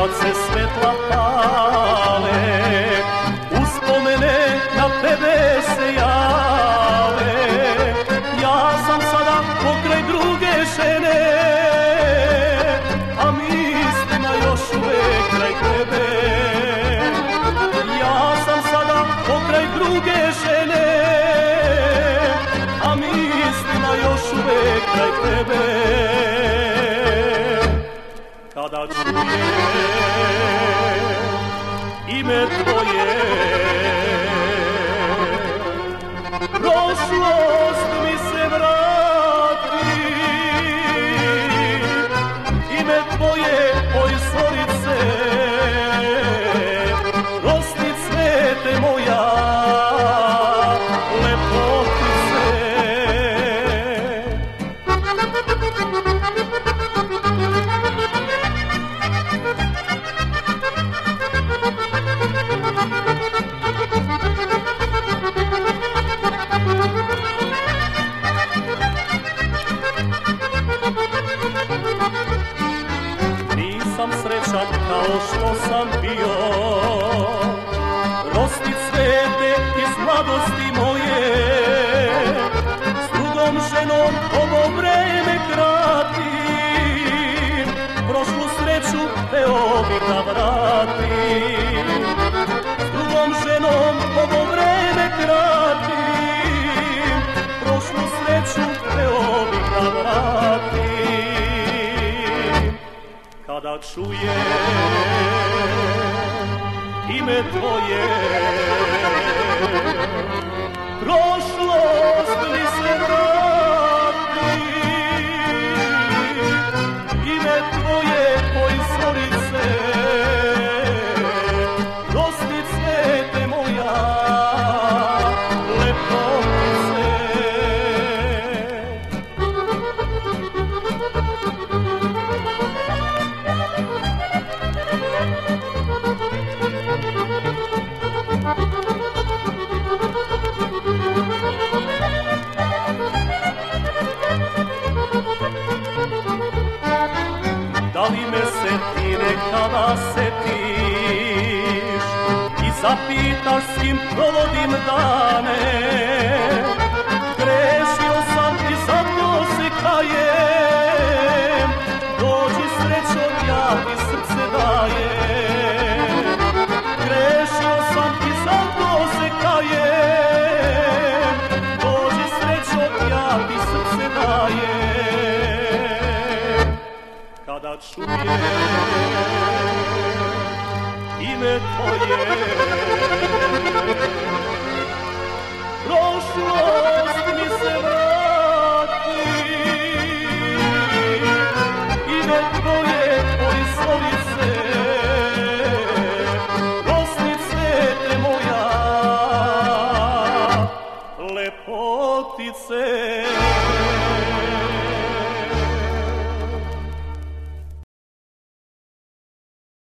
kad se svetla pale, uspomene na tebe se jave. Ja sam sada pokraj druge žene, a mislima još uvek kraj tebe. Ja sam sada pokraj druge žene, a mislima još uvek kraj tebe. Kada čujem ime tvoje, prošlost mi se vrati. Ime tvoje, oj Zorice, rosti cvete moja, lepotice. Nisam srećan kao što sam bio, rosti cvete iz mladosti moje. S drugom ženom ovo vreme kratim, prošlu sreću teo bih da vratim. S drugom ženom ovo vreme kratim, prošlu sreću teo bih da vratim. Kada čujem ime tvoje, prošlost mi se vrati. Ime tvoje, oj Zorice, rosti cvete moja, lepotice. Da li me se ti nekada setiš i zapitaš s kim provodim dane? Grešio sam i zato se kajem, dođi srećo, ja ti srce dajem. Grešio sam i zato se kajem, dođi srećo, ja ti srce dajem. Kada čujem ime tvoje,